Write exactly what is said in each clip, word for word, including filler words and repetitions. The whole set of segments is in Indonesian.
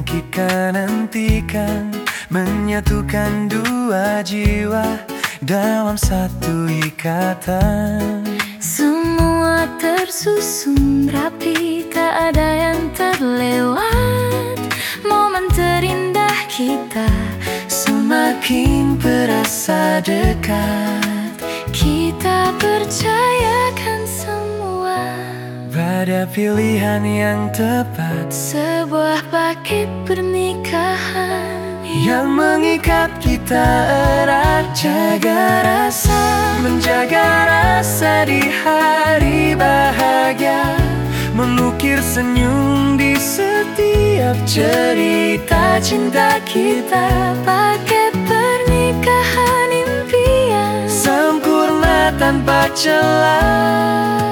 yang kita nantikan, menyatukan dua jiwa dalam satu ikatan. Semua tersusun rapi, tak ada yang terlewat. Momen terindah kita semakin terasa dekat. Kita percayakan semua pada pilihan yang tepat, sebuah paket pernikahan yang mengikat kita erat. Jaga rasa, menjaga rasa di hari bahagia, mengukir senyum di setiap cerita cinta kita. Paket pernikahan impian sempurna tanpa celah,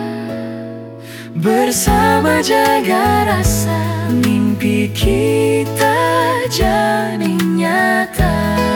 bersama jaga rasa, mimpi kita jadi nyata.